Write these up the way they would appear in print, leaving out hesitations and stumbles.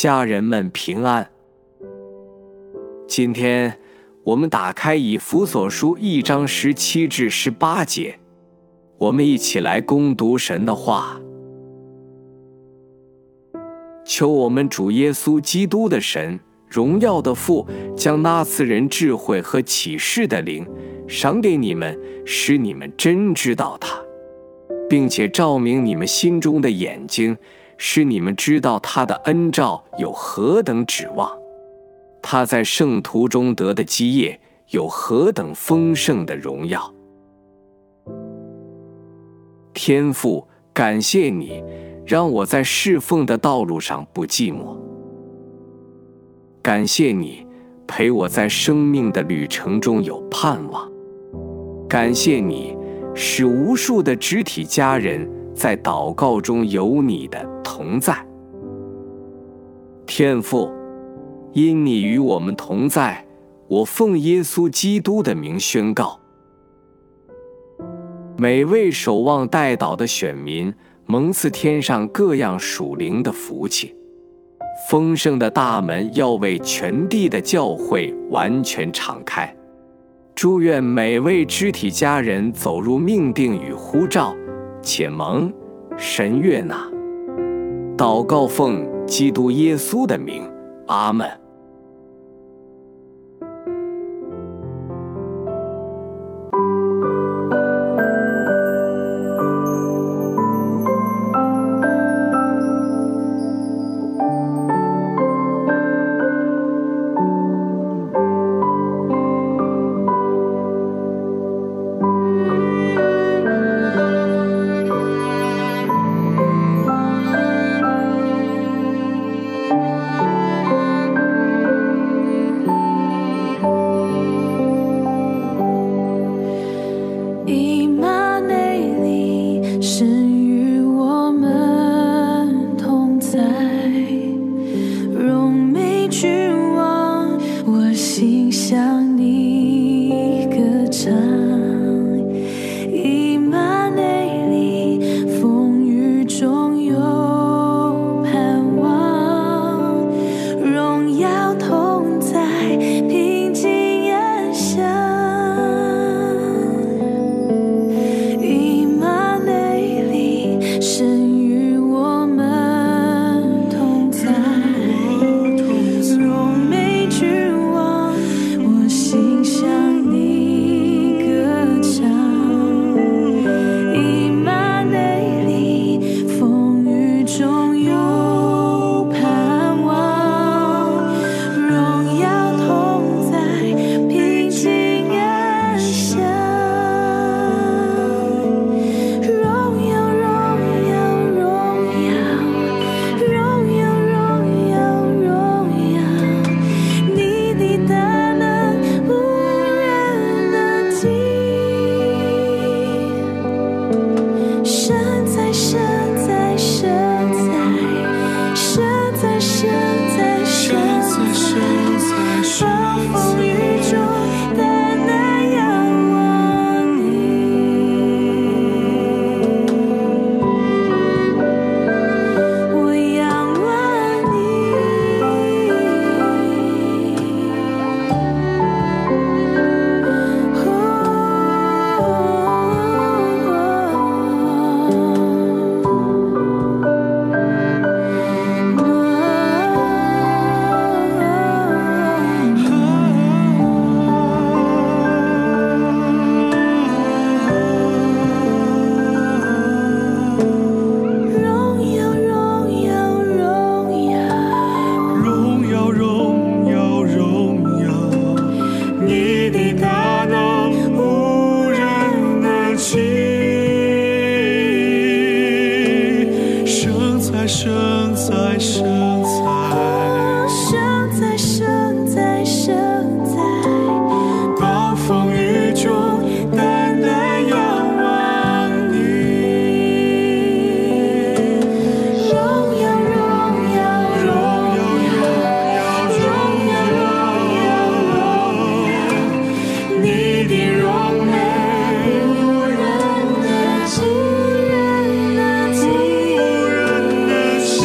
家人们平安。今天我们打开以弗所书1章17至18节，我们一起来攻读神的话。求我们主耶稣基督的神，荣耀的父，将那赐人智慧和启示的灵赏给你们，使你们真知道他，并且照明你们心中的眼睛，使你们知道他的恩召有何等指望，他在圣徒中得的基业有何等丰盛的荣耀。天父，感谢你，让我在侍奉的道路上不寂寞。感谢你，陪我在生命的旅程中有盼望。感谢你，使无数的肢体家人在祷告中有你的同在。天父，因你与我们同在，我奉耶稣基督的名宣告，每位守望代祷的选民蒙赐天上各样属灵的福气，丰盛的大门要为全地的教会完全敞开。祝愿每位肢体家人走入命定与呼召，且蒙神悦纳。祷告奉基督耶稣的名，阿们。 无人能及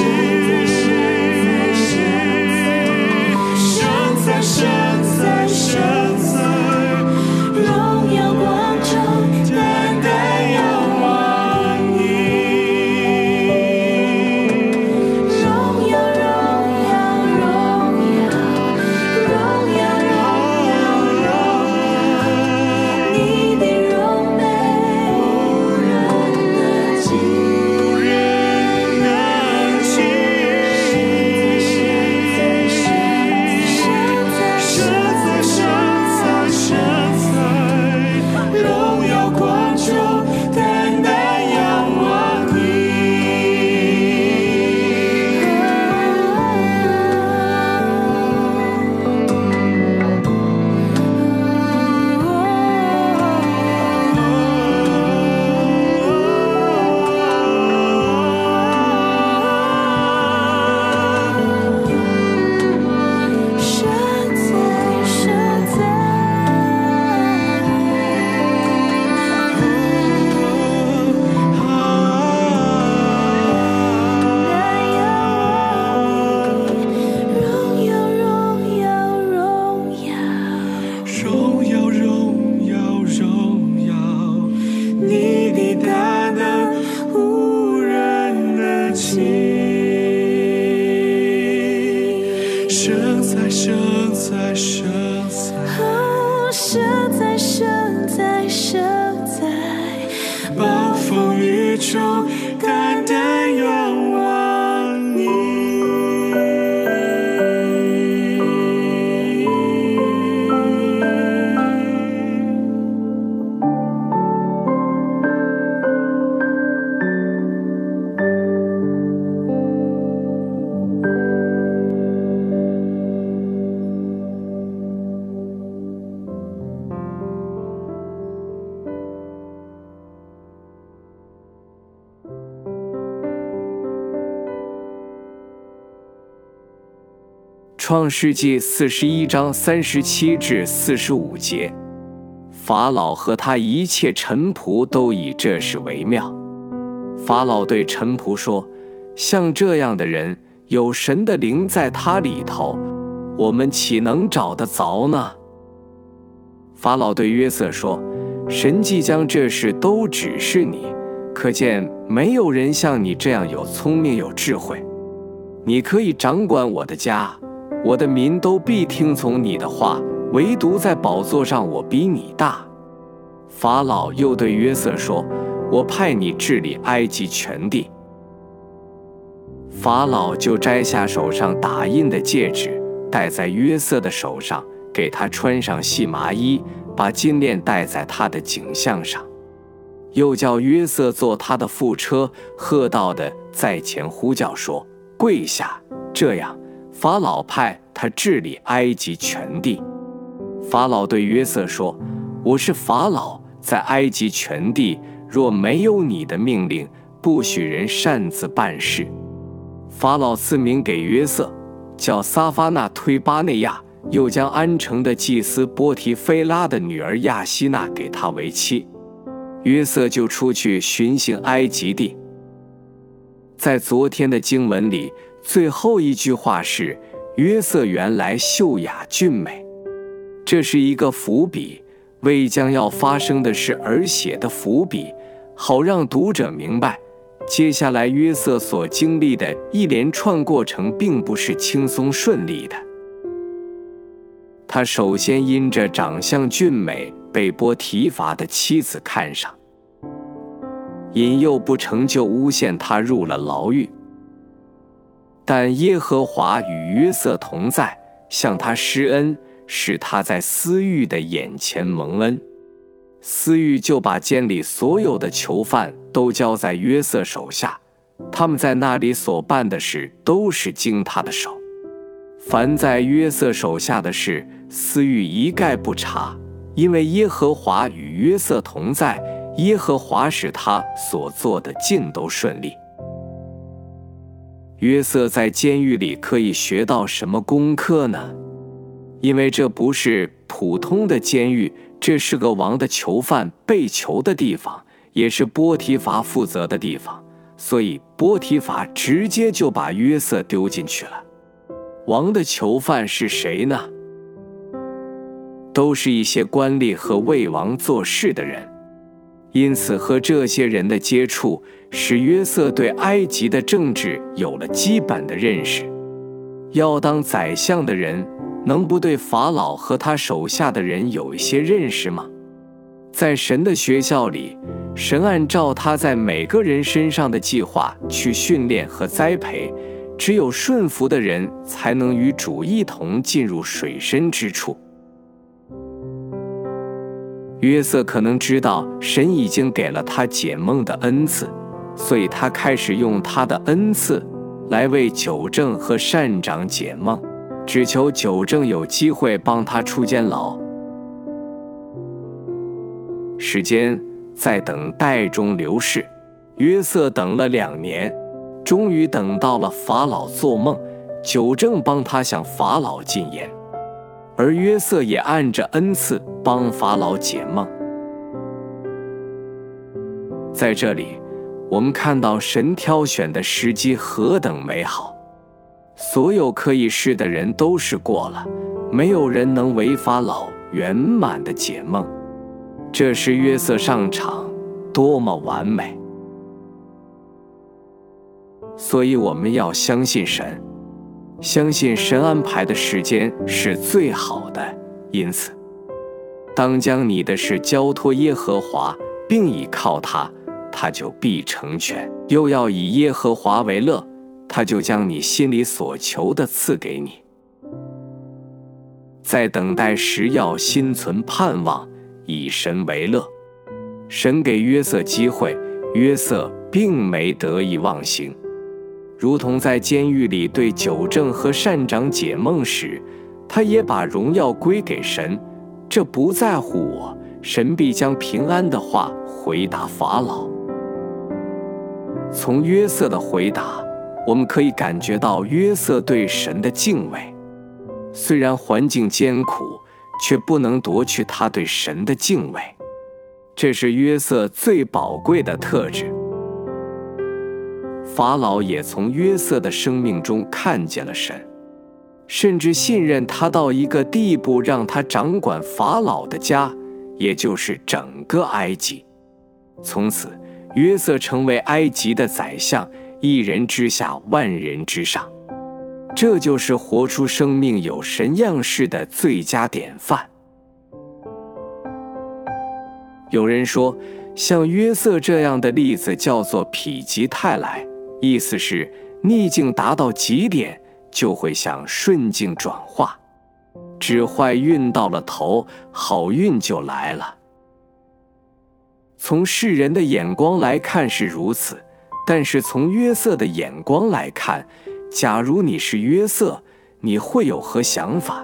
暴风雨中单单仰望你。 创世纪41章37至45节，法老和他一切臣仆都以这事为妙。法老对臣仆说：像这样的人，有神的灵在他里头，我们岂能找得着呢？法老对约瑟说：神既将这事都指示你，可见没有人像你这样有聪明有智慧。你可以掌管我的家，我的民都必听从你的话，唯独在宝座上我比你大。法老又对约瑟说：我派你治理埃及全地。法老就摘下手上打印的戒指，戴在约瑟的手上，给他穿上细麻衣，把金链戴在他的颈项上，又叫约瑟坐他的副车，喝道的在前呼叫说：跪下。这样法老派他治理埃及全地。法老对约瑟说：我是法老，在埃及全地若没有你的命令，不许人擅自办事。法老赐名给约瑟，叫撒法纳推巴内亚，又将安城的祭司波提菲拉的女儿亚希娜给他为妻。约瑟就出去巡行埃及地。在昨天的经文里，最后一句话是约瑟原来秀雅俊美，这是一个伏笔，为将要发生的事而写的伏笔，好让读者明白，接下来约瑟所经历的一连串过程并不是轻松顺利的。他首先因着长相俊美被波提乏的妻子看上，引诱不成就诬陷他入了牢狱。但耶和华与约瑟同在，向他施恩，使他在司狱的眼前蒙恩。司狱就把监里所有的囚犯都交在约瑟手下，他们在那里所办的事都是经他的手。凡在约瑟手下的事，司狱一概不查，因为耶和华与约瑟同在，耶和华使他所做的尽都顺利。约瑟在监狱里可以学到什么功课呢？因为这不是普通的监狱，这是个王的囚犯被囚的地方，也是波提乏负责的地方，所以波提乏直接就把约瑟丢进去了。王的囚犯是谁呢？都是一些官吏和为王做事的人。因此和这些人的接触，使约瑟对埃及的政治有了基本的认识。要当宰相的人，能不对法老和他手下的人有一些认识吗？在神的学校里，神按照他在每个人身上的计划去训练和栽培，只有顺服的人才能与主一同进入水深之处。约瑟可能知道神已经给了他解梦的恩赐，所以他开始用他的恩赐来为纠正和善长解梦，只求纠正有机会帮他出监牢。时间在等待中流逝，约瑟等了2年，终于等到了法老做梦，纠正帮他向法老进言，而约瑟也按着恩赐帮法老解梦。在这里，我们看到神挑选的时机何等美好，所有可以试的人都试过了，没有人能为法老圆满的解梦。这时约瑟上场，多么完美！所以我们要相信神， 相信神安排的时间是最好的，因此当将你的事交托耶和华，并倚靠他，他就必成全。又要以耶和华为乐，他就将你心里所求的赐给你。在等待时要心存盼望，以神为乐。神给约瑟机会，约瑟并没得意忘形，如同在监狱里对酒政和善长解梦时，他也把荣耀归给神。这不在乎我，神必将平安的话回答法老。从约瑟的回答，我们可以感觉到约瑟对神的敬畏。虽然环境艰苦，却不能夺去他对神的敬畏，这是约瑟最宝贵的特质。法老也从约瑟的生命中看见了神，甚至信任他到一个地步，让他掌管法老的家，也就是整个埃及。从此，约瑟成为埃及的宰相，一人之下，万人之上。这就是活出生命有神样式的最佳典范。有人说，像约瑟这样的例子叫做否极泰来，意思是逆境达到极点，就会向顺境转化，只坏运到了头，好运就来了。从世人的眼光来看是如此，但是从约瑟的眼光来看，假如你是约瑟，你会有何想法？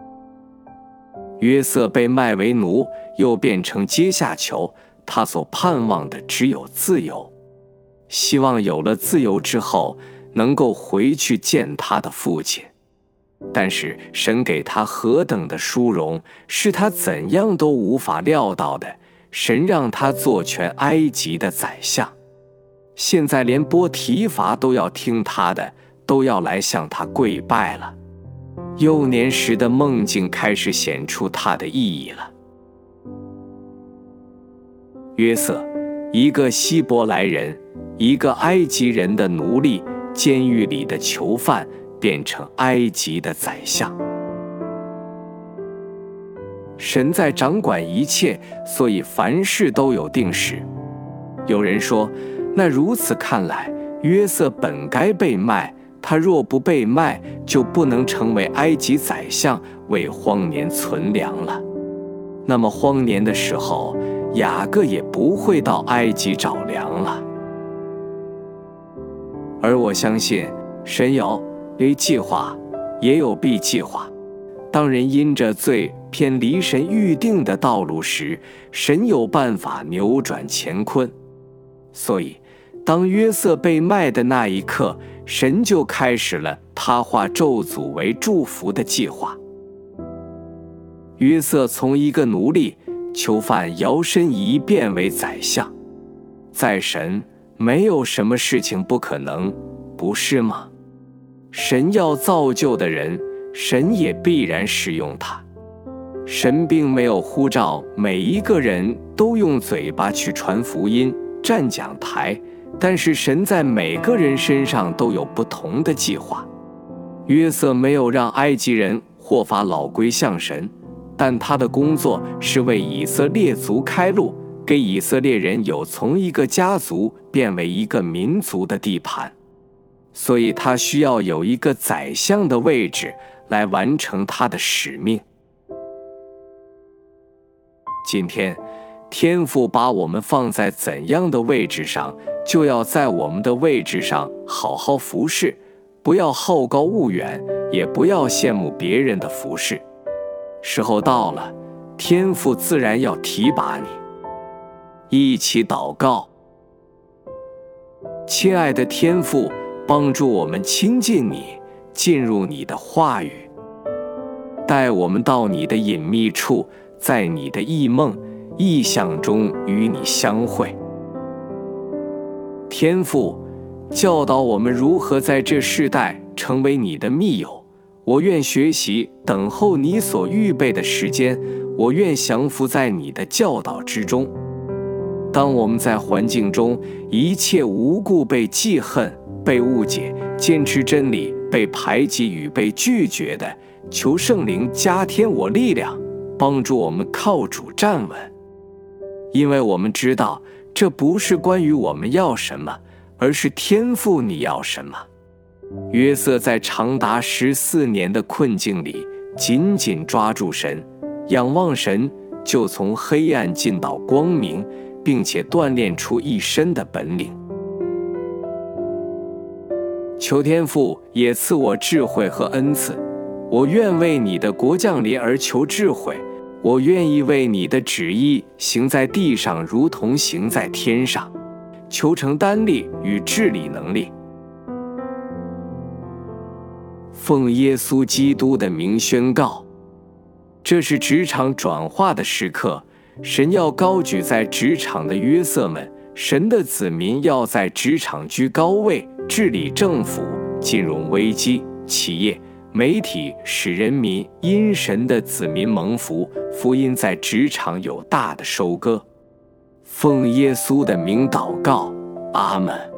约瑟被卖为奴，又变成阶下囚，他所盼望的只有自由，希望有了自由之后能够回去见他的父亲。但是神给他何等的殊荣，是他怎样都无法料到的。神让他做全埃及的宰相，现在连波提乏都要听他的，都要来向他跪拜了。幼年时的梦境开始显出它的意义了。约瑟，一个希伯来人，一个埃及人的奴隶，监狱里的囚犯，变成埃及的宰相。神在掌管一切，所以凡事都有定时。有人说，那如此看来，约瑟本该被卖，他若不被卖，就不能成为埃及宰相，为荒年存粮了。那么荒年的时候，雅各也不会到埃及找粮了。而我相信，神有 A 计划，也有 B 计划。当人因着罪偏离神预定的道路时，神有办法扭转乾坤。所以当约瑟被卖的那一刻，神就开始了他化咒诅为祝福的计划。约瑟从一个奴隶囚犯摇身一变为宰相，在神没有什么事情不可能，不是吗？神要造就的人，神也必然使用他。神并没有呼召每一个人都用嘴巴去传福音、站讲台，但是神在每个人身上都有不同的计划。约瑟没有让埃及人或法老归向神，但他的工作是为以色列族开路，给以色列人有从一个家族变为一个民族的地盘。所以他需要有一个宰相的位置来完成他的使命。今天天父把我们放在怎样的位置上，就要在我们的位置上好好服侍，不要好高骛远，也不要羡慕别人的服侍。时候到了，天父自然要提拔你。一起祷告。亲爱的天父，帮助我们亲近你，进入你的话语，带我们到你的隐秘处，在你的异梦、异象中与你相会。天父，教导我们如何在这世代成为你的密友。我愿学习等候你所预备的时间，我愿降服在你的教导之中。当我们在环境中一切无故被记恨、 被误解、坚持真理被排挤与被拒绝的，求圣灵加添我力量，帮助我们靠主站稳。因为我们知道，这不是关于我们要什么，而是天父你要什么。约瑟在长达14年的困境里，紧紧抓住神，仰望神，就从黑暗进到光明，并且锻炼出一身的本领。求天父也赐我智慧和恩赐，我愿为你的国降临而求智慧，我愿意为你的旨意行在地上，如同行在天上。求承担力与治理能力。奉耶稣基督的名宣告，这是职场转化的时刻，神要高举在职场的约瑟们，神的子民要在职场居高位，治理政府、金融危机、企业、媒体，使人民因神的子民蒙福，福音在职场有大的收割。奉耶稣的名祷告，阿们。